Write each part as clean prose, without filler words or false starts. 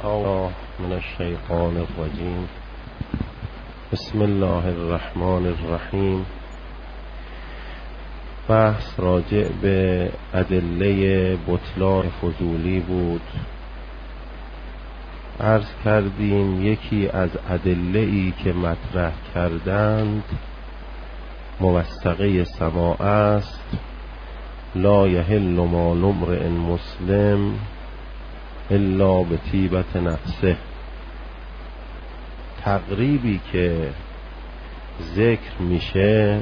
الله من الشیطان الرجیم. بسم الله الرحمن الرحیم. بحث راجع به ادله بطلان فضولی بود. عرض کردیم یکی از ادله‌ای که مطرح کردند موثقه سماع است. لا یحل مال امرئ مسلم الا بطیبة نفسه. تقریبی که ذکر میشه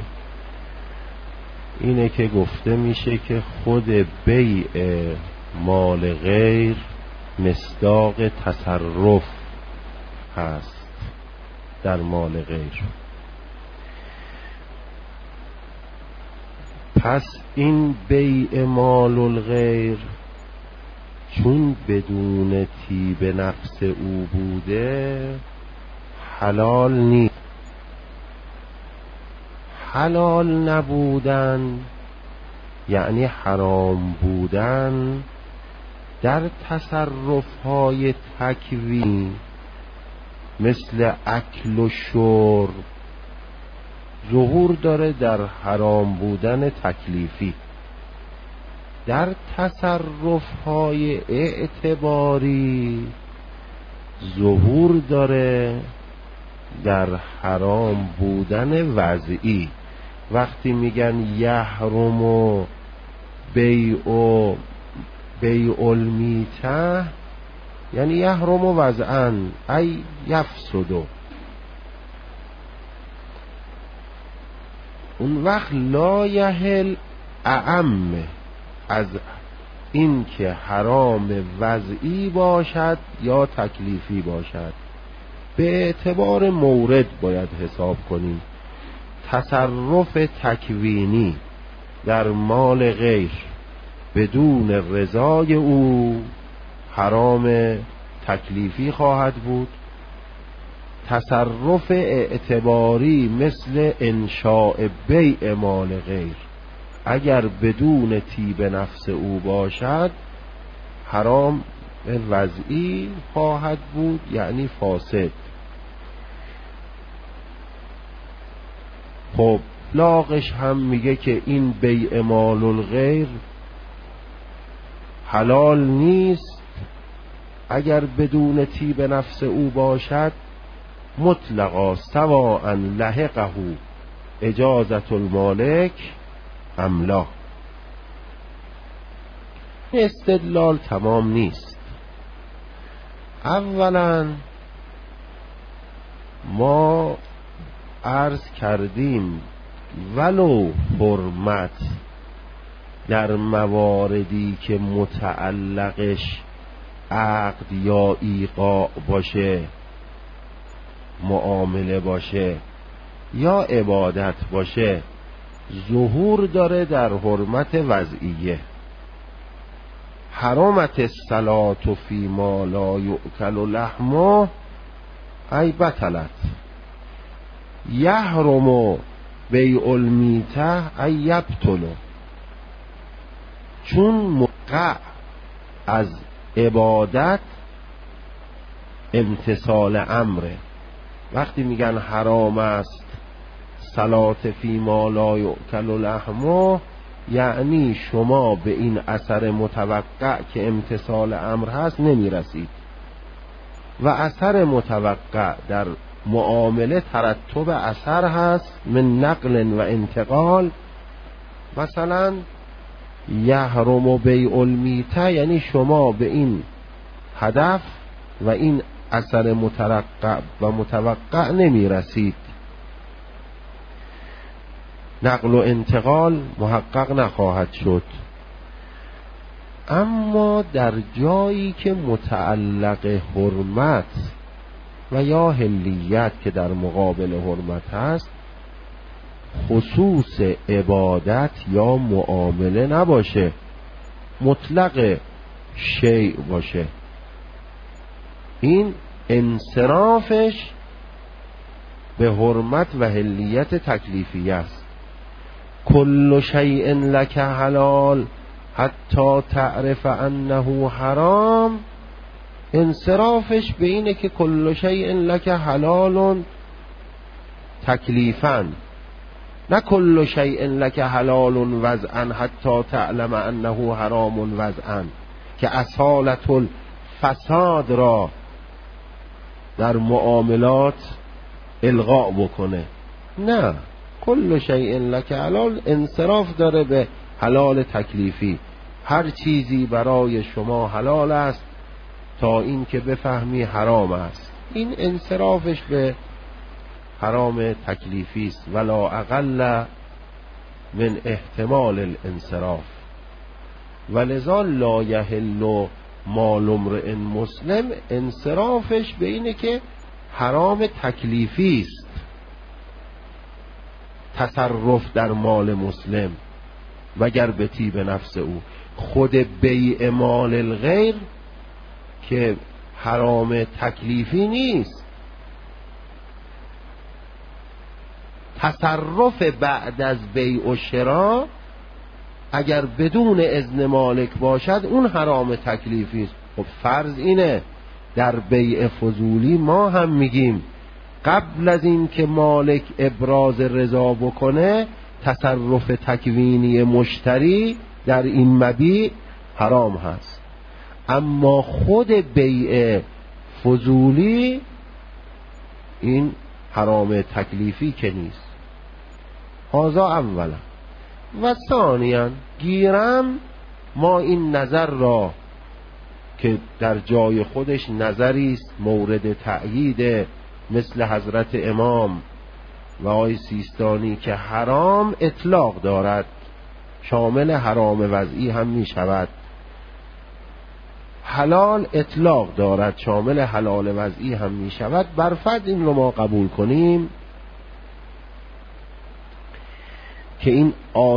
اینه که گفته میشه که خود بیع مال غیر مصداق تصرف هست در مال غیر. پس این بیع مال الغیر چون بدون طیب نفس او بوده حلال نیست. حلال نبودن یعنی حرام بودن در تصرف‌های تکوینی مثل اکل و شرب ظهور داره در حرام بودن تکلیفی. در تصرف‌های اعتباری ظهور داره در حرام بودن وضعی. وقتی میگن یحرم بیع المیته یعنی یحرم وضعاً ای یفسد. اون وقت لا یحل اعم از این که حرام وضعی باشد یا تکلیفی باشد. به اعتبار مورد باید حساب کنیم. تصرف تکوینی در مال غیر بدون رضای او حرام تکلیفی خواهد بود. تصرف اعتباری مثل انشاء بیع مال غیر اگر بدون طیب نفس او باشد حرام وضعی خواهد بود یعنی فاسد. خب لاغش هم میگه که این بیع مال الغیر حلال نیست اگر بدون طیب نفس او باشد مطلقا سواء لحقه اجازت المالک ام لا. استدلال تمام نیست. اولا ما عرض کردیم ولو حرمت در مواردی که متعلقش عقد یا ایقاع باشه، معامله باشه یا عبادت باشه ظهور داره در حرمت وضعیه. حرمت الصلاة فی ما لا یؤکل لحمه ای بطلت. یحرم بیع المیته ای یبطل. چون موقع از عبادت امتثال امره. وقتی میگن حرام است صلات فی ما لا یؤکل لحمه یعنی شما به این اثر متوقع که امتثال امر هست نمیرسید و اثر متوقع در معامله ترتب اثر هست من نقل و انتقال. مثلا یحرم بیع المیته یعنی شما به این هدف و این اثر مترقب و متوقع نمیرسید. نقل و انتقال محقق نخواهد شد. اما در جایی که متعلق حرمت و یا حلیت که در مقابل حرمت هست خصوص عبادت یا معامله نباشه، مطلق شیء باشه، این انصرافش به حرمت و حلیت تکلیفی است. کل شیء لک حلال حتی تعرف انه حرام انصرافش به اینه که کل شیء لک حلال تکلیفاً، نه کل شیء لک حلال وضعاً حتی تعلم انه حرام وضعاً، که اصالت الفساد را در معاملات الغاء بکنه. نه، کل شیء لک حلال انصراف داره به حلال تکلیفی. هر چیزی برای شما حلال است تا این که بفهمی حرام است. این انصرافش به حرام تکلیفی است، ولا اقل من احتمال الانصراف. ولذا لا یحل مال امرئ مسلم، انصرافش به اینه که حرام تکلیفی است تصرف در مال مسلم، وگر به طیب نفس او. خود بیع مال الغیر که حرام تکلیفی نیست، تصرف بعد از بیع و شراء اگر بدون اذن مالک باشد اون حرام تکلیفی است. خب فرض اینه در بیع فضولی ما هم میگیم قبل از این که مالک ابراز رضا بکنه تصرف تکوینی مشتری در این مبیع حرام هست، اما خود بیع فضولی این حرام تکلیفی که نیست. هذا اولا. و ثانیا گیرم ما این نظر را که در جای خودش نظری است مورد تأیید، مثل حضرت امام و آقای سیستانی که حرام اطلاق دارد، شامل حرام وضعی هم می شود، حلال اطلاق دارد، شامل حلال وضعی هم می شود. برفرض این رو ما قبول کنیم که این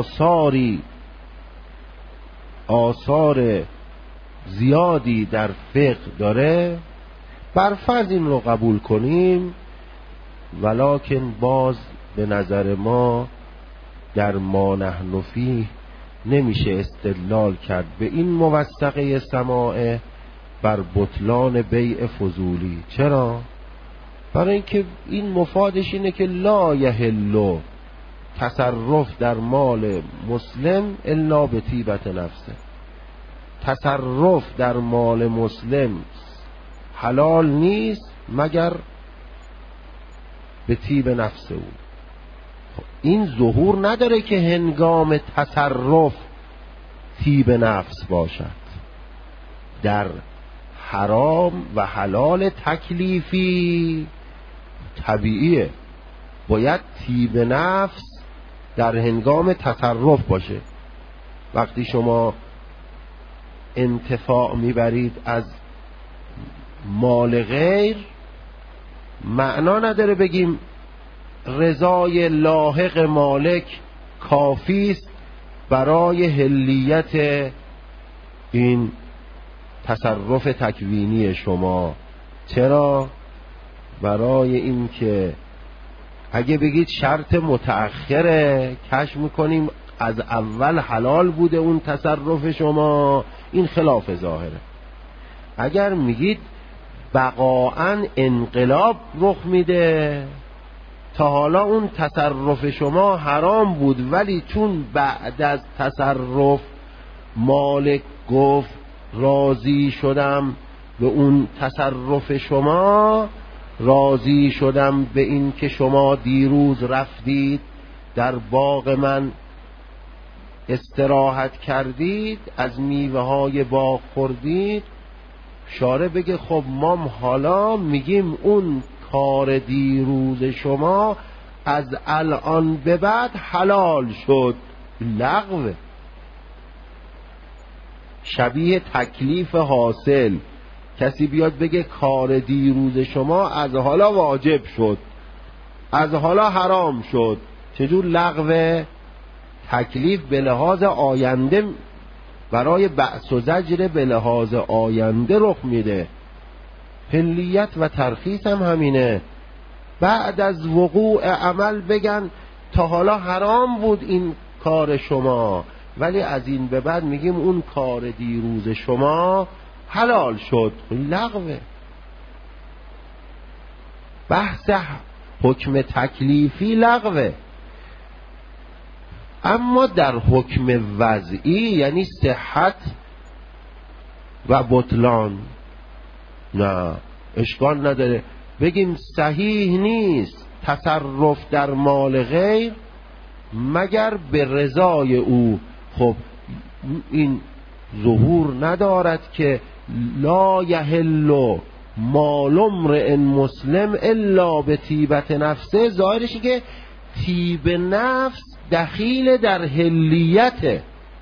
آثار زیادی در فقه داره، برفرض این رو قبول کنیم، ولکن باز به نظر ما در ما نحن فیه نمیشه استدلال کرد به این موثقه سماعه بر بطلان بیع فضولی. چرا؟ برای اینکه این مفادش اینه که لا یحل تصرف در مال مسلم الا به طیبت نفسه. تصرف در مال مسلم حلال نیست مگر به طیب نفس او. این ظهور نداره که هنگام تصرف طیب نفس باشد. در حرام و حلال تکلیفی طبیعیه، باید طیب نفس در هنگام تصرف باشه. وقتی شما انتفاع میبرید از مال غیر، معنا نداره بگیم رضای لاحق مالک کافی است برای حلیت این تصرف تکوینی شما. چرا؟ برای این که اگه بگید شرط متأخره، کشف میکنیم از اول حلال بوده اون تصرف شما، این خلاف ظاهره. اگر میگید بقاعاً انقلاب رخ میده، تا حالا اون تصرف شما حرام بود ولی چون بعد از تصرف مالک گفت راضی شدم به اون تصرف شما، راضی شدم به این که شما دیروز رفتید در باغ من استراحت کردید، از میوه های باغ خوردید، شارع بگه خب ما حالا میگیم اون کار دیروز شما از الان به بعد حلال شد. لغوه، شبیه تکلیف حاصل. کسی بیاد بگه کار دیروز شما از حالا واجب شد، از حالا حرام شد، چجور لغوه؟ تکلیف به لحاظ آینده، برای بأس و زجر به لحاظ آینده رخ میده. حلیت و ترخیص هم همینه. بعد از وقوع عمل بگن تا حالا حرام بود این کار شما، ولی از این به بعد میگیم اون کار دیروز شما حلال شد، لغوه. بحث حکم تکلیفی لغوه. اما در حکم وضعی یعنی صحت و بطلان نه، اشکال نداره بگیم صحیح نیست تصرف در مال غیر مگر به رضای او. خب این ظهور ندارد که لا یحل مال امرئ مسلم الا به طیبت نفسه. ظاهرشه که طیب نفس دخیل در حلیته،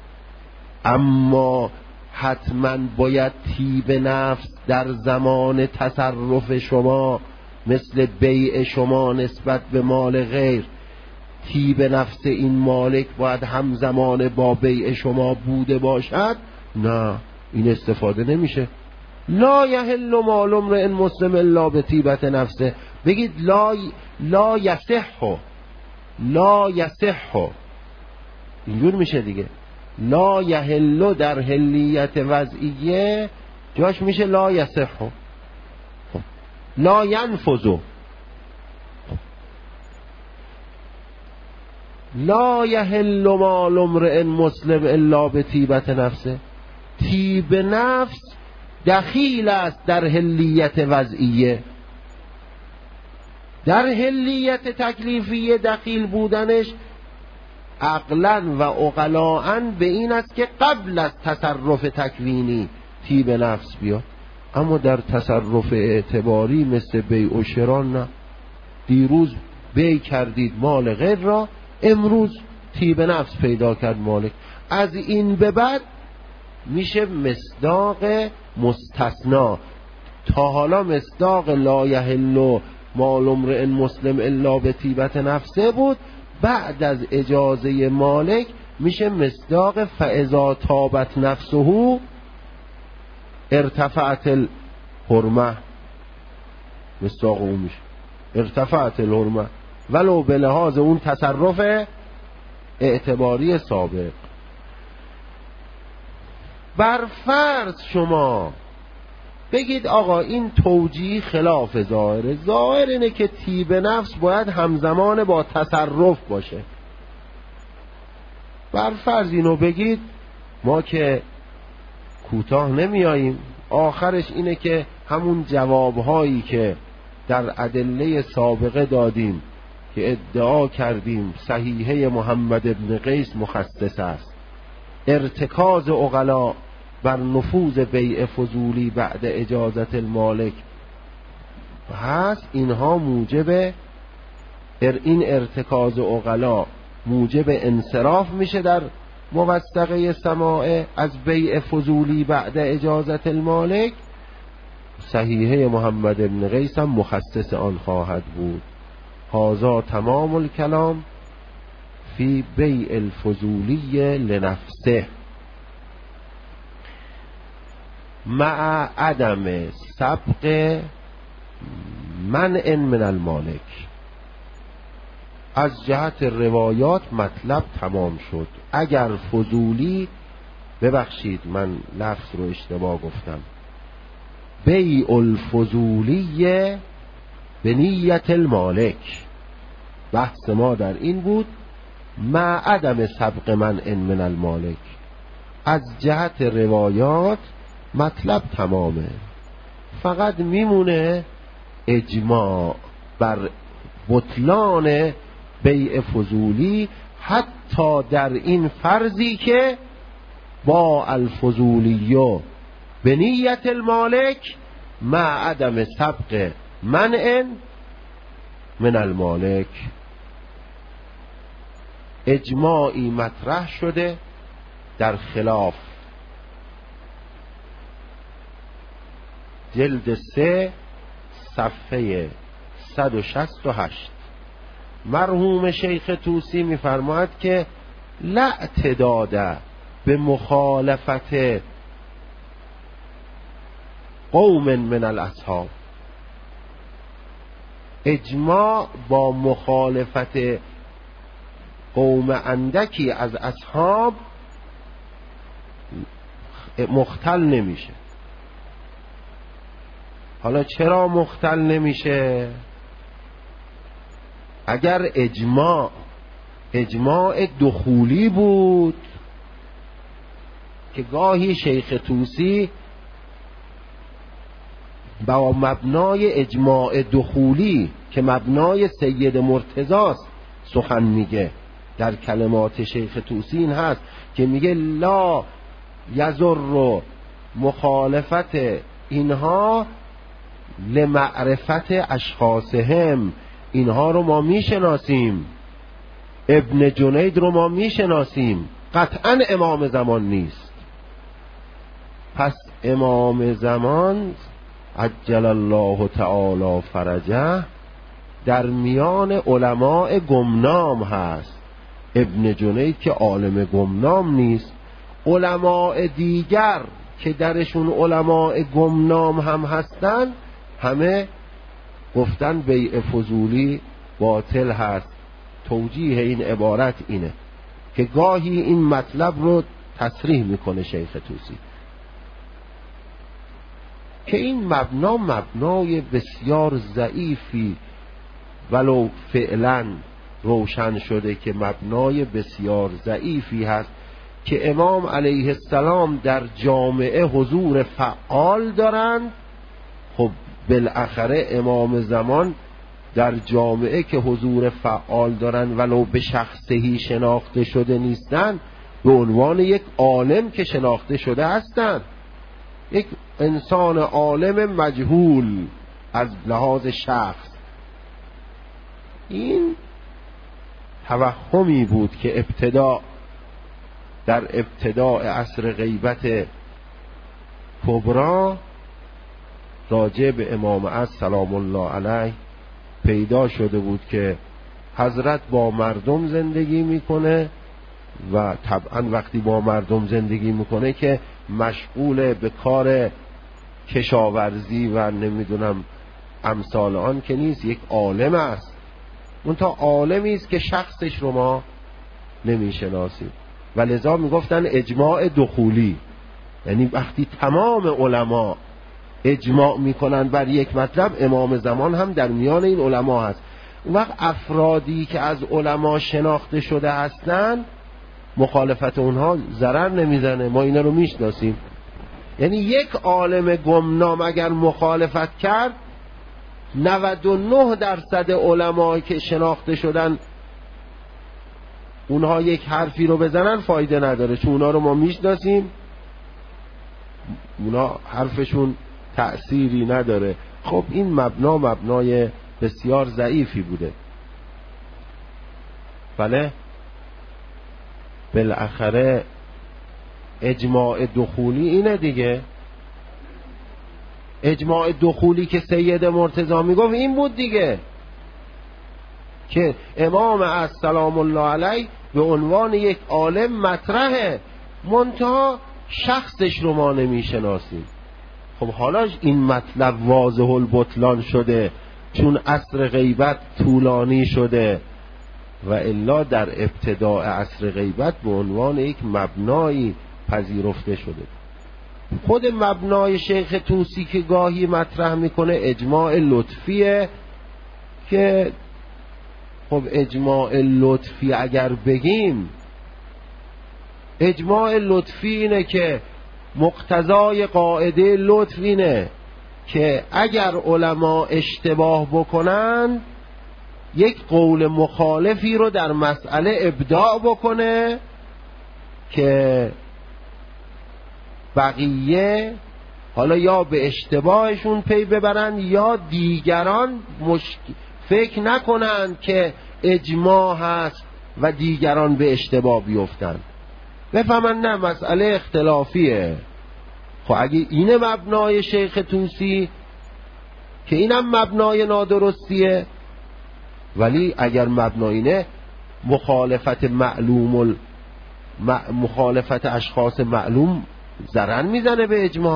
اما حتما باید طیب نفس در زمان تصرف شما مثل بیع شما نسبت به مال غیر، طیب نفس این مالک باید همزمان با بیع شما بوده باشد. نه، این استفاده نمیشه. لا یحل مال امرئ مسلم الا به طیبت نفسه. بگید لا یصح، لا یصح، اینجور میشه دیگه. لا یحل در حلیت وضعیه جاش میشه لا یصح. لا ینفذ، لا یحل مال امرئ مسلم الا به طیبت نفسه. طیب نفس دخیل است در حلیت وضعیه. در حلیت تکلیفیه دخیل بودنش عقلاً و عقلاً به این است که قبل از تصرف تکوینی طیب نفس بیاد، اما در تصرف اعتباری مثل بیع و شرا نه. دیروز بیع کردید مال غیر را، امروز طیب نفس پیدا کرد مالک، از این به بعد میشه مصداق مستثنا. تا حالا مصداق لا یحل مال امرئ مسلم الا به طیبت نفسه بود، بعد از اجازه مالک میشه مصداق فاذا طابت نفسه ارتفعت الحرمه. مصداق اون میشه ارتفعت الحرمه ولو به لحاظ اون تصرف اعتباری سابق. بر فرض شما بگید آقا این توجیه خلاف ظاهره، ظاهر اینه که طیب نفس باید همزمان با تصرف باشه. بر فرض اینو بگید، ما که کوتاه نمیاییم. آخرش اینه که همون جوابهایی که در ادله سابقه دادیم که ادعا کردیم صحیحه محمد ابن قیس مخصص است، ارتکاز عقلا بر نفوذ بیع فضولی بعد اجازت المالک هست، اینها موجب این ارتکاز عقلا موجب انصراف میشه در موثقه سماع از بیع فضولی بعد اجازت المالک. صحیحه محمد ابن قیس هم مخصص آن خواهد بود. هذا تمام الکلام فی بیع الفضولی لنفسه مع عدم سبق منع من المالک. از جهت روایات مطلب تمام شد. اگر فضولی، ببخشید من لفظ رو اشتباه گفتم، بیع الفضولی به نیت المالک، بحث ما در این بود مع عدم سبق منع من المالک. از جهت روایات مطلب تمامه، فقط میمونه اجماع بر بطلان بیع فضولی، حتی در این فرضی که با الفضولیو به نیت المالک مع عدم سبق منع من المالک. اجماعی مطرح شده در خلاف. جلد 3 صفحه 168 مرحوم شیخ طوسی می‌فرماید که لا اعتداد به مخالفت قوم من الاصحاب. اجماع با مخالفت قوم اندکی از اصحاب مختل نمیشه. حالا چرا مختل نمیشه؟ اگر اجماع دخولی بود که گاهی شیخ طوسی با مبنای اجماع دخولی که مبنای سید مرتضاست سخن میگه. در کلمات شیخ طوسی این هست که میگه لا یضر مخالفت اینها لمعرفت اشخاصهم. اینها رو ما میشناسیم، ابن جنید رو ما میشناسیم، قطعا امام زمان نیست. پس امام زمان عجل الله تعالی فرجه در میان علماء گمنام هست. ابن جنید که عالم گمنام نیست. علماء دیگر که درشون علماء گمنام هم هستن همه گفتن بیع فضولی باطل هست. توجیه این عبارت اینه که گاهی این مطلب رو تصریح میکنه شیخ طوسی که این مبنای بسیار ضعیفی ولو فعلا روشن شده که مبنای بسیار ضعیفی هست که امام علیه السلام در جامعه حضور فعال دارند. خب بالاخره امام زمان در جامعه که حضور فعال دارن ولو به شخصی شناخته شده نیستن، به عنوان یک عالم که شناخته شده هستند، یک انسان عالم مجهول از لحاظ شخص. این توهمی بود که در ابتداء عصر غیبت کبرا راجع به امام عصر سلام الله علیه پیدا شده بود که حضرت با مردم زندگی میکنه و طبعا وقتی با مردم زندگی میکنه که مشغول به کار کشاورزی و نمیدونم امثال آن که نیست، یک عالم است. اون تا عالمی است که شخصش رو ما نمیشناسیم و لذا میگفتن اجماع دخولی، یعنی وقتی تمام علما اجماع میکنن بر یک مطلب، امام زمان هم در میان این علما هست. اون وقت افرادی که از علما شناخته شده هستن مخالفت اونها ضرر نمیزنه، ما اینا رو میشناسیم. یعنی یک عالم گمنام اگر مخالفت کرد 99% علمایی که شناخته شدن اونها یک حرفی رو بزنن فایده نداره، چون اونها رو ما میشناسیم، اونها حرفشون تأثیری نداره. خب این مبنای بسیار ضعیفی بوده. بله بالاخره اجماع دخولی اینه دیگه. اجماع دخولی که سید مرتضی میگفت این بود دیگه، که امام از سلام الله علیه به عنوان یک عالم مطرحه، منتها شخصش رو ما نمیشناسیم. خب حالا این مطلب واضح البطلان شده چون عصر غیبت طولانی شده، و الا در ابتداء عصر غیبت به عنوان یک مبنایی پذیرفته شده. خود مبنای شیخ طوسی که گاهی مطرح میکنه اجماع لطفیه، که خب اجماع لطفی اگر بگیم، اجماع لطفی اینه که مقتضای قاعده لطف اینه که اگر علما اشتباه بکنن یک قول مخالفی رو در مسئله ابداع بکنه که بقیه حالا یا به اشتباهشون پی ببرن یا دیگران فکر نکنن که اجماع هست و دیگران به اشتباه بیفتن، بفهمن نه مسئله اختلافیه. خب اگه اینه مبنای شیخ طوسی که اینم مبنای نادرستیه، ولی اگر مبنای اینه مخالفت مخالفت اشخاص معلوم ضرر میزنه به اجماع.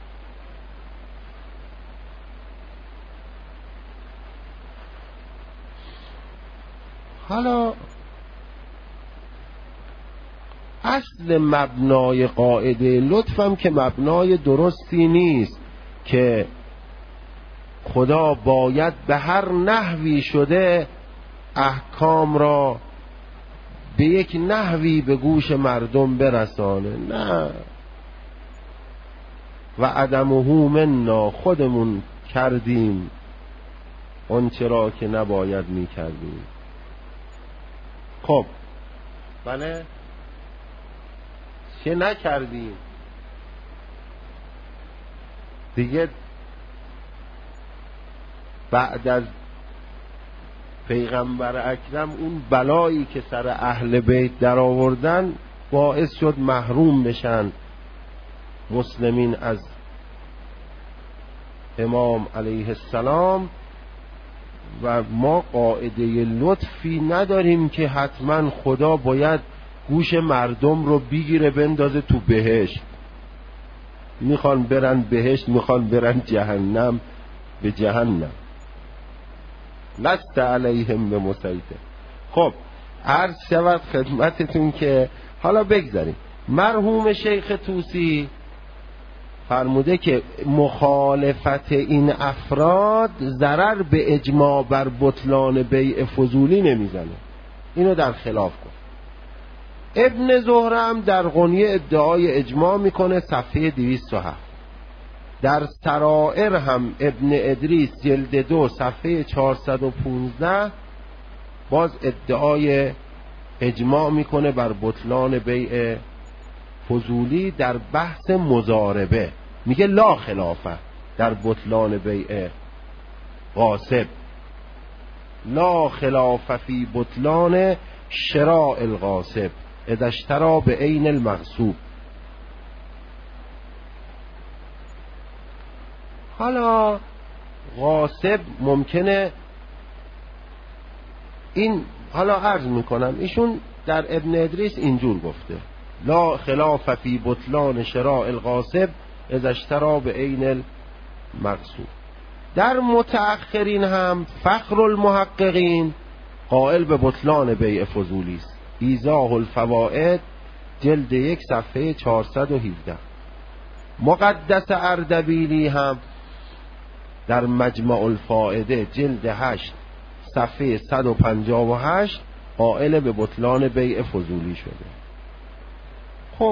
حالا اصل مبنای قاعده لطفم که مبنای درستی نیست که خدا باید به هر نحوی شده احکام را به یک نحوی به گوش مردم برسانه. نه، و عدمه منا، خودمون کردیم اون چرا که نباید می کردیم. خب بله، چه نکردیم دیگه؟ بعد از پیغمبر اکرم اون بلایی که سر اهل بیت در آوردن باعث شد محروم بشن مسلمین از امام علیه السلام، و ما قاعده لطفی نداریم که حتما خدا باید گوش مردم رو بگیره بندازه تو بهشت. میخوان برن بهشت، میخوان برن جهنم، به جهنم. لست علیهم بمسیطر. خب عرض شود خدمتتون که حالا بگذاریم مرحوم شیخ طوسی فرموده که مخالفت این افراد ضرر به اجماع بر بطلان بیع فضولی نمیزنه. اینو در خلاف گفت. ابن زهره هم در غنیه ادعای اجماع میکنه، صفحه 207. در سرائر هم ابن ادریس جلد 2 صفحه 415 باز ادعای اجماع میکنه بر بطلان بیع فضولی در بحث مضاربه. میگه لا خلافه در بطلان بیع غاصب، لا خلاف فی بطلان شراء الغاصب اذا اشترى به عین المغصوب. حالا غاصب ممکنه این، حالا عرض میکنم ایشون در ابن ادریس اینجور گفته لا خلاف فی بطلان شراء الغاصب اذا اشترى به عین المغصوب. در متأخرین هم فخر المحققین قائل به بطلان بیع فضولی است. ایضاح الفوائد جلد 1 صفحه 417. مقدس اردبیلی هم در مجمع الفائده جلد 8 صفحه 158 قائل به بطلان بیع فضولی شده. خب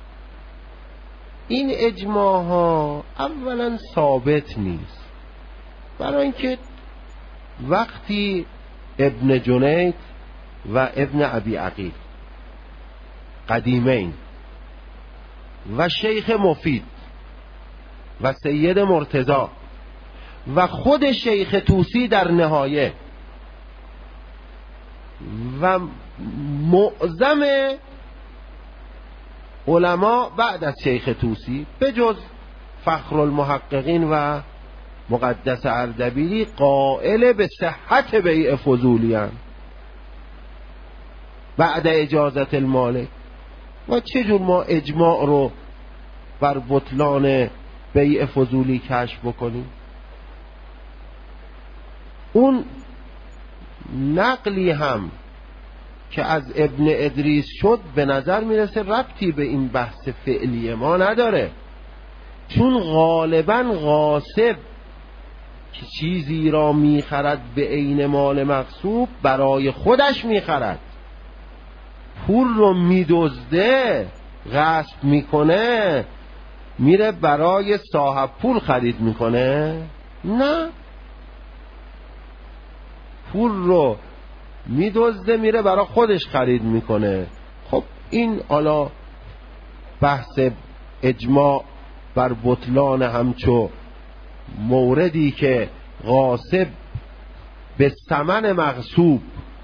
این اجماع ها اولا ثابت نیست، برای اینکه وقتی ابن جنید و ابن ابی عقیل قدیمین و شیخ مفید و سید مرتضی و خود شیخ طوسی در نهایه و معظم علما بعد از شیخ طوسی به جز فخر المحققین و مقدس اردبیلی قائل به صحت بیع فضولی هستند بعد اجازت المالک. و چجور ما اجماع رو بر بطلان بیع فضولی کشف بکنیم؟ اون نقلی هم که از ابن ادریس شد به نظر میرسه ربطی به این بحث فعلی ما نداره، چون غالبا غاصب که چیزی را میخرد به عین مال مغصوب برای خودش میخرد، پول رو میدزده غصب میکنه میره برای صاحب پول خرید میکنه؟ نه، پول رو میدزده میره برای خودش خرید میکنه. خب این حالا بحث اجماع بر بطلان همچو موردی که غاصب به ثمن مغصوب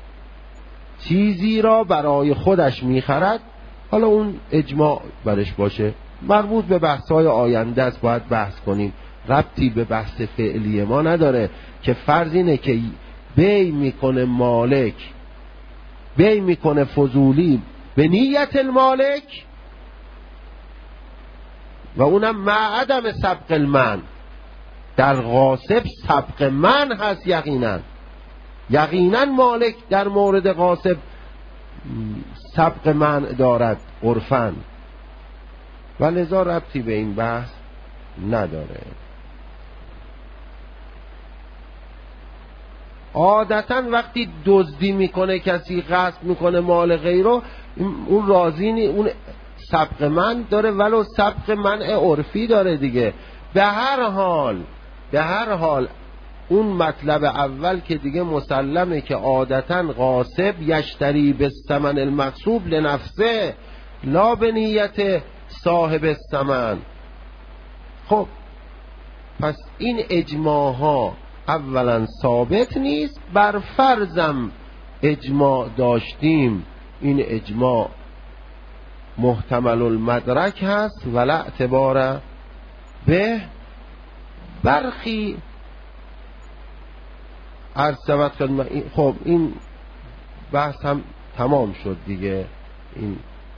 چیزی را برای خودش میخرد، حالا اون اجماع برش باشه، مربوط به بحث‌های آینده است، باید بحث کنیم، ربطی به بحث فعلی ما نداره. که فرض اینه که بیع میکنه مالک، بیع میکنه فضولی به نیت المالک و اونم مع عدم سبق المن. در غاصب سبق من هست یقینا مالک در مورد غاصب سبق من دارد عرفاً، و لذا ربطی به این بحث نداره. عادتا وقتی دزدی میکنه کسی، غصب میکنه مال غیرو، اون راضی نی، اون سبق من داره ولو سبق منع عرفی داره دیگه. به هر حال اون مطلب اول که دیگه مسلمه که عادتا غاصب یشتری بالثمن المغصوب لنفسه لا به نیت صاحب الثمن. خب پس این اجماع ها اولا ثابت نیست، بر فرضم اجماع داشتیم این اجماع محتمل المدرک هست ولا اعتبار به. برخی عرض خدمت. خب این بحث هم تمام شد دیگه، این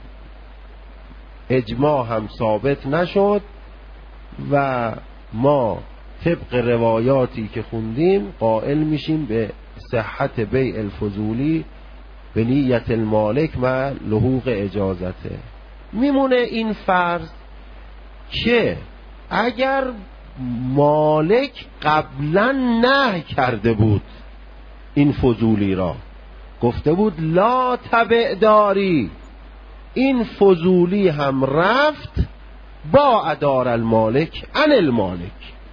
اجماع هم ثابت نشد و ما طبق روایاتی که خوندیم قائل میشیم به صحت بیع الفضولی به نیت المالک و لحوق اجازته. میمونه این فرض که اگر مالک قبلا نهی کرده بود این فضولی را، گفته بود لا تبع داری، این فضولی هم رفت با ادار المالک عن المالک.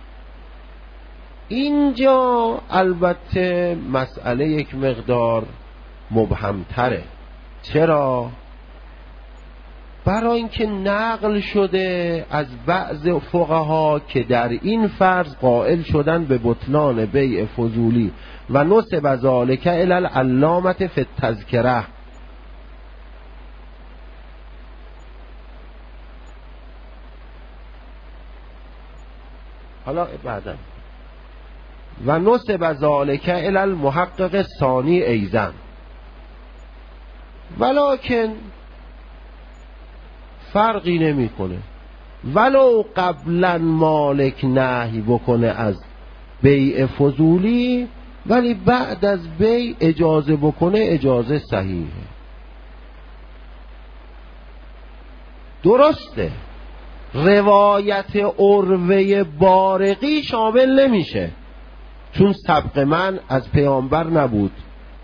اینجا البته مسئله یک مقدار مبهمتره. چرا؟ برای اینکه نقل شده از بعض فقها که در این فرض قائل شدن به بطلان بیع فضولی و نسب ذالک الی العلامة فی التذکره. حالا بعدا و نسب ذالک الی المحقق الثانی ایضا، ولکن فرقی نمیکنه ولو قبلا مالک نهی بکنه از بیع فضولی، ولی بعد از بیع اجازه بکنه اجازه صحیحه. درسته روایت عروه بارقی شامل نمیشه چون سبق من از پیامبر نبود،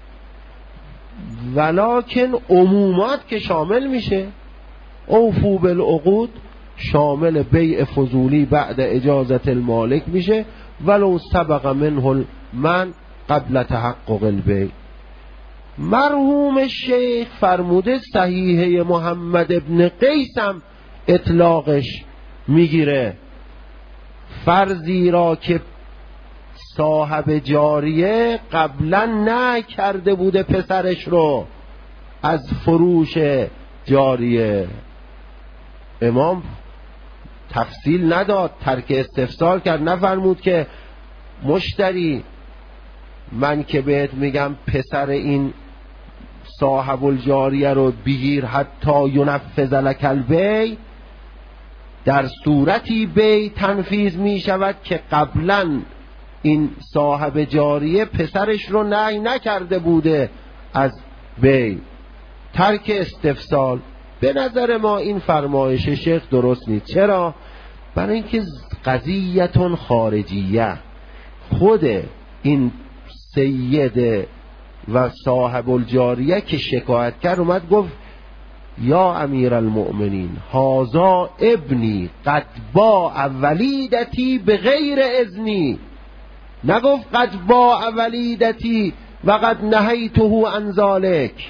ولکن عمومات که شامل میشه. اوفو بالعقود شامل بیع فضولی بعد اجازت المالک میشه ولو سبق منه من قبل تحقق البیع. مرحوم شیخ فرموده صحیحه محمد ابن قیس هم اطلاقش میگیره فرضی را که صاحب جاریه قبلا نه کرده بوده پسرش رو از فروش جاریه. امام تفصیل نداد، ترک استفسار کرد، نفرمود که مشتری من که بهت میگم پسر این صاحب الجاریه رو بگیر حتی ینفذ لک البیع، در صورتی بیع تنفیذ می شود که قبلا این صاحب جاریه پسرش رو نهی نکرده بوده از بیع. ترک استفسار. به نظر ما این فرمایش شیخ درست نیست. چرا؟ برای اینکه قضیتون خارجیه، خود این سید و صاحب الجاریه که شکایت کرد اومد گفت یا امیر المؤمنین هازا ابنی قد باع ولیدتی به غیر اذنی، نگفت قد باع ولیدتی و قد نهیته عن ذلک.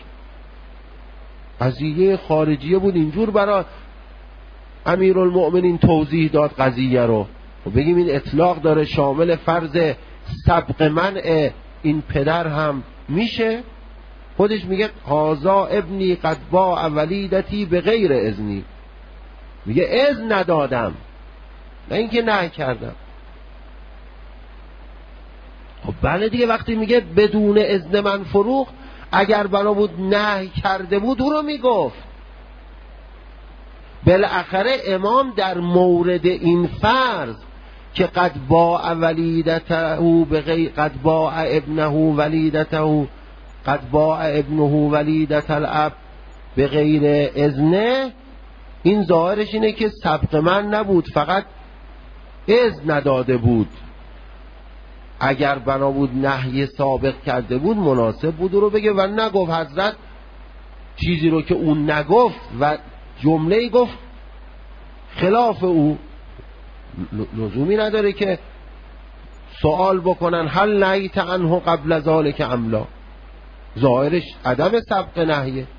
قضیه خارجیه بود، اینجور برای امیر المؤمنین توضیح داد قضیه رو. و بگیم این اطلاق داره شامل فرض سبق منع این پدر هم میشه. خودش میگه هازا ابنی قد باع ولیدتی به غیر اذنی، میگه اذن ندادم نه اینکه نه کردم. خب بله دیگه، وقتی میگه بدون اذن من فروخت، اگر بنا بود نهی کرده بود او رو میگفت. بالاخره امام در مورد این فرض که قد باع ولیدته به غیر قد باع ابنه ولیدته قد باع ابنه ولیدت الاب به غیر اذنه، این ظاهرش اینه که سبق من نبود، فقط اذن نداده بود. اگر بنا بود نهی سابق کرده بود مناسب بود رو بگه و نگفت. حضرت چیزی رو که اون نگفت و جمله‌ای گفت خلاف او، لزومی نداره که سوال بکنن هل نهیت عنه قبل ذالک ام لا. ظاهرش عدم سبق نهیه.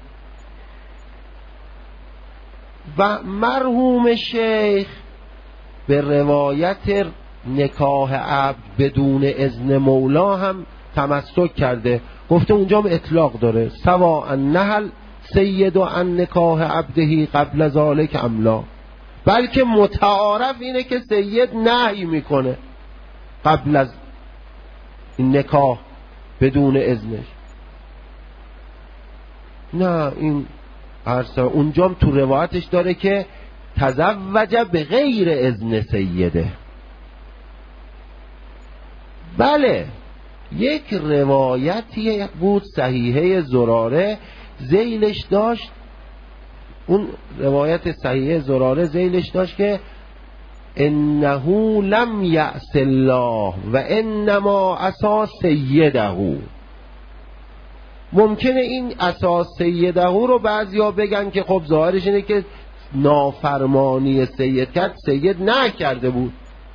و مرحوم شیخ به روایت نکاح عبد بدون اذن مولا هم تمسک کرده، گفته اونجا هم اطلاق داره، سواء نهل سید عن نکاح عبده قبل ذالک ام لا. بلکه متعارف اینه که سید نهی میکنه قبل از این نکاح بدون اذنش. نه این اونجا تو روایتش داره که تزوج به غیر اذن سیده. بله یک روایتی بود صحیحه زراره ذیلش داشت، اون روایت صحیحه زراره ذیلش داشت که انه لم یعص الله و انما عصا سیده. ممکنه این عصا سیده رو بعضیا بگن که خب ظاهرش اینه که نافرمانی سید کرد، سید نکرده بود.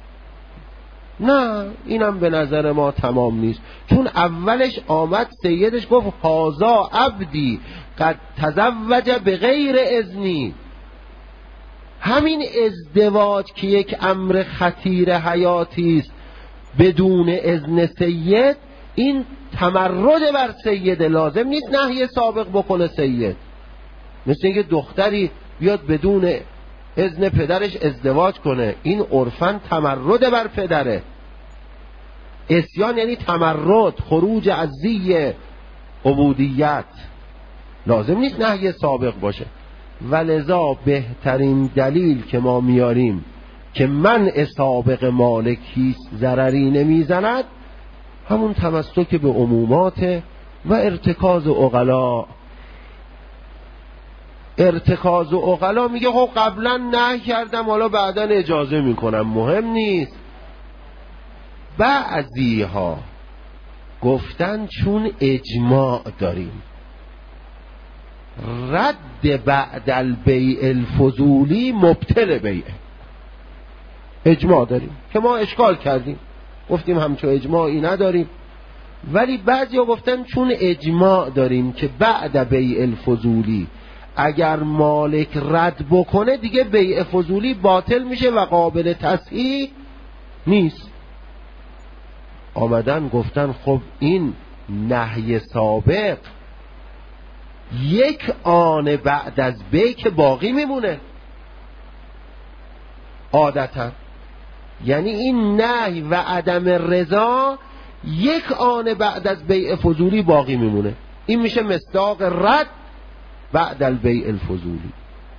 نه اینم به نظر ما تمام نیست، چون اولش آمد سیدش گفت هازا عبدی قد تزوج به غیر اذنی. همین ازدواج که یک امر خطیر حیاتی است بدون اذن سید، این تمرد بر سید، لازم نیست نهی سابق بکنه سید. مثل اینکه دختری بیاد بدون اذن پدرش ازدواج کنه، این عرفاً تمرد بر پدره. عصیان یعنی تمرد، خروج از زی عبودیت، لازم نیست نهی سابق باشه. ولذا بهترین دلیل که ما میاریم که منع سابق مالک هیچ ضرری نمیزند همون تمسک به عمومات و ارتکاز عقلا. ارتکاز عقلا میگه خب قبلا نه کردم حالا بعدا اجازه میکنم، مهم نیست. بعضی ها گفتن چون اجماع داریم رد بعد البیع الفضولی مبطل بیعه، اجماع داریم که ما اشکال کردیم گفتیم همچون اجماعی نداریم. ولی بعضی ها گفتن چون اجماع داریم که بعد بیع الفضولی اگر مالک رد بکنه دیگه بیع فضولی باطل میشه و قابل تصحیح نیست. آمدن گفتن خب این نهی سابق یک آن بعد از بیع که باقی میمونه عادتا، یعنی این نهی و عدم رضا یک آن بعد از بیع فضولی باقی میمونه، این میشه مصداق رد بعد البیع الفضولی.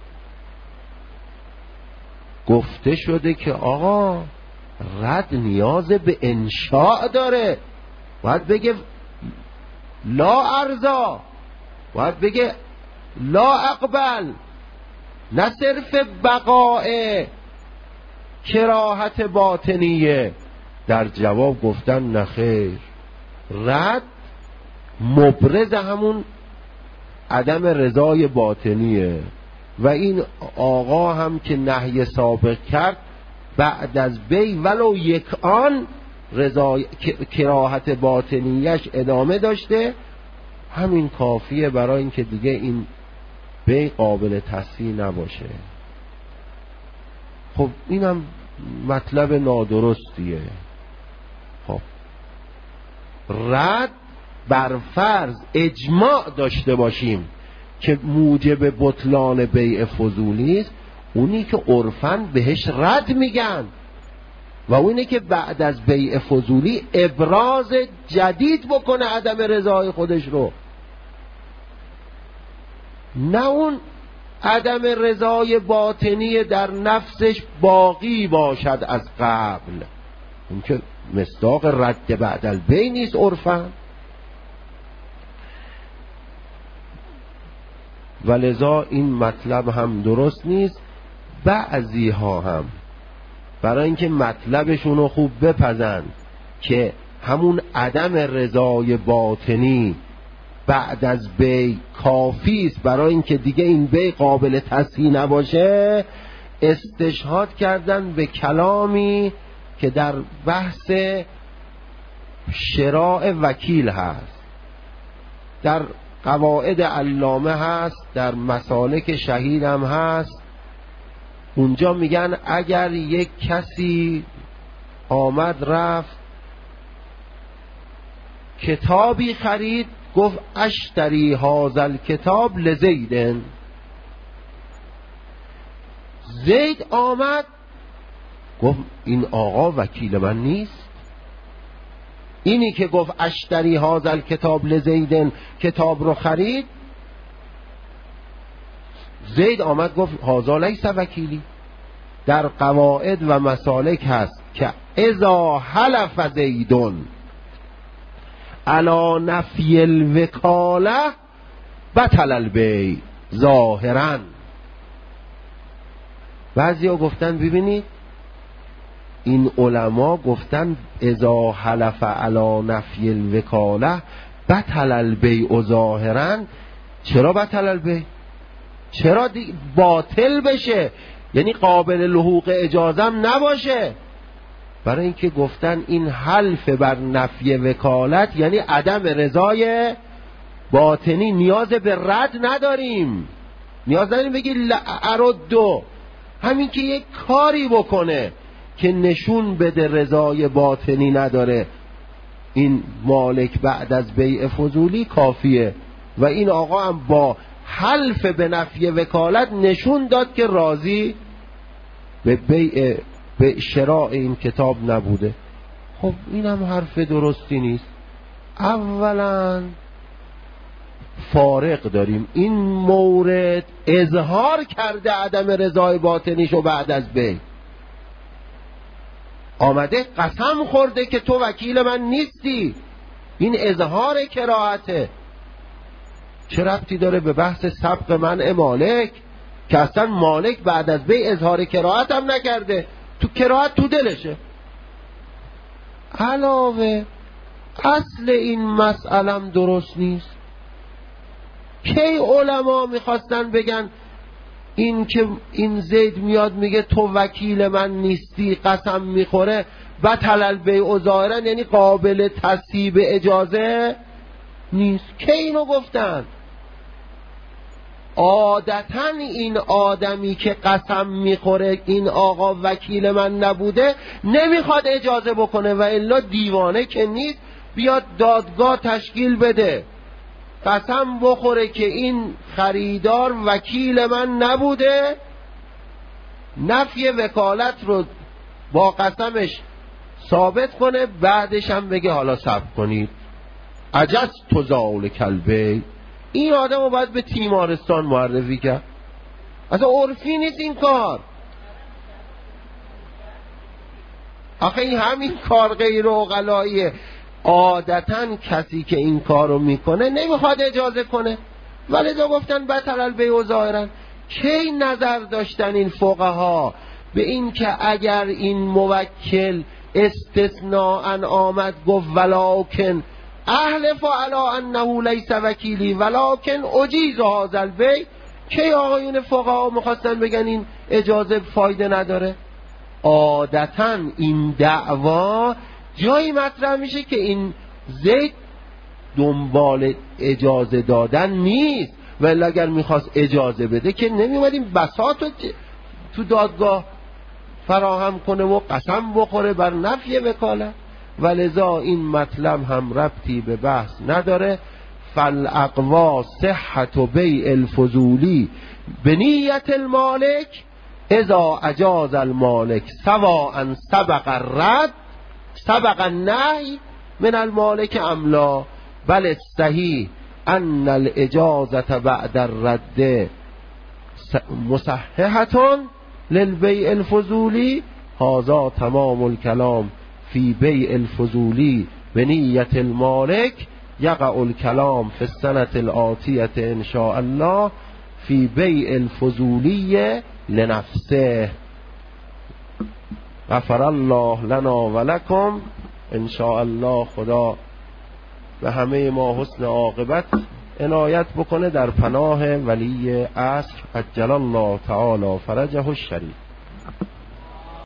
گفته شده که آقا رد نیاز به انشاء داره، باید بگه لا ارضا، باید بگه لا اقبل، نه صرف بقاء کراهت باطنیه. در جواب گفتن نخیر، رد مبرز همون عدم رضای باطنیه و این آقا هم که نهی سابق کرد بعد از بی ولو یک آن رضای کراهت باطنیش ادامه داشته، همین کافیه برای اینکه دیگه این بی قابل تصحیح نباشه. خب اینم مطلب نادرستیه. خب رد بر فرض اجماع داشته باشیم که موجب بطلان بیع فضولی است، اونی که عرفاً بهش رد میگن و اونی که بعد از بیع فضولی ابراز جدید بکنه عدم رضای خودش رو، نه اون عدم رضای باطنی در نفسش باقی باشد از قبل، اون که مصداق رد بعد البیع نیست عرفاً. ولذا این مطلب هم درست نیست. بعضی ها هم برای اینکه مطلبشون رو خوب بپزن که همون عدم رضای باطنی بعد از بی کافی است برای اینکه دیگه این بی قابل تصحیح نباشه، استشهاد کردن به کلامی که در بحث شراء وکیل هست، در قواعد علامه هست، در مسالک شهید هم هست. اونجا میگن اگر یک کسی آمد رفت کتابی خرید، گفت اشتری هذا کتاب لزیدن، زید آمد گفت این آقا وکیل من نیست. اینی که گفت اشتری هذا کتاب لزیدن، کتاب رو خرید، زید آمد گفت هذا لیس وکیلی. در قواعد و مسالک هست که اذا حلف زیدن علی نفی الوکاله بطل البیع ظاهرا. بعضیا گفتن ببینید این علما گفتن اذا حلف علی نفی الوکاله بطل البیع ظاهرا. چرا بطل البیع؟ چرا باطل بشه؟ یعنی قابل لحوق اجازم نباشه. برای اینکه گفتن این حلف بر نفی وکالت یعنی عدم رضای باطنی، نیاز به رد نداریم، نیاز نداریم بگی اردو. همین که یک کاری بکنه که نشون بده رضای باطنی نداره این مالک بعد از بیع فضولی کافیه. و این آقا هم با حلف به نفی وکالت نشون داد که راضی به بیع به شراء این کتاب نبوده. خب این هم حرف درستی نیست. اولا فارق داریم، این مورد اظهار کرده عدم رضای باطنیشو بعد از بیع، آمده قسم خورده که تو وکیل من نیستی، این اظهار کراهته. چه ربطی داره به بحث سبق منع مالک که اصلا مالک بعد از بیع اظهار کراهت هم نکرده، تو کراهت تو دلشه. علاوه اصل این مسئلم درست نیست. کی علما میخواستن بگن این که این زید میاد میگه تو وکیل من نیستی قسم میخوره بطل البیع ظاهرا، یعنی قابل تصحیح اجازه نیست؟ کی اینو گفتن؟ عادتا این آدمی که قسم میخوره این آقا وکیل من نبوده نمیخواد اجازه بکنه، و الا دیوانه که نیست بیاد دادگاه تشکیل بده قسم بخوره که این خریدار وکیل من نبوده، نفی وکالت رو با قسمش ثابت کنه، بعدش هم بگه حالا صبر کنید عجز تو زال کلبه. این آدم رو باید به تیمارستان معرفی کرد. اصلا عرفی نیست این کار. آخه این همین کار غیر عقلاییه. عادتا کسی که این کار رو میکنه نمیخواد اجازه کنه، ولی دا گفتن بطل البیع ظاهرا. کی نظر داشتن این فقها به این که اگر این موکل استثناء آمد گفت ولکن احلف علی انه لیس وکیلی ولکن اجیز هذا البیع، کی آقایون فقها میخواستن بگن این اجازه فایده نداره؟ عادتا این دعوا جایی مطرح میشه که این زید دنبال اجازه دادن نیست، ولی اگر میخواست اجازه بده که نمیومدیم بساط تو دادگاه فراهم کنه و قسم بخوره بر نفی وکالت. ولذا این مطلب هم ربطی به بحث نداره. فالاقوا صحت بیع الفضولی به نیت المالک اذا اجاز المالک سواء سبق الرد سبق النهی من المالک املا، بل الصحیح ان الاجازه بعد الرد مصححه للبیع الفضولی. هذا تمام الكلام فی بیع الفضولی به نیت المالک. یقع الكلام فی السنة الآتیة ان شاء الله فی بیع الفضولی لنفسه. غفر الله لنا ولکم. ان شاء الله خدا به همه ما حسن عاقبت عنایت بکنه، در پناه ولی عصر عجل الله تعالی فرجه الشریف.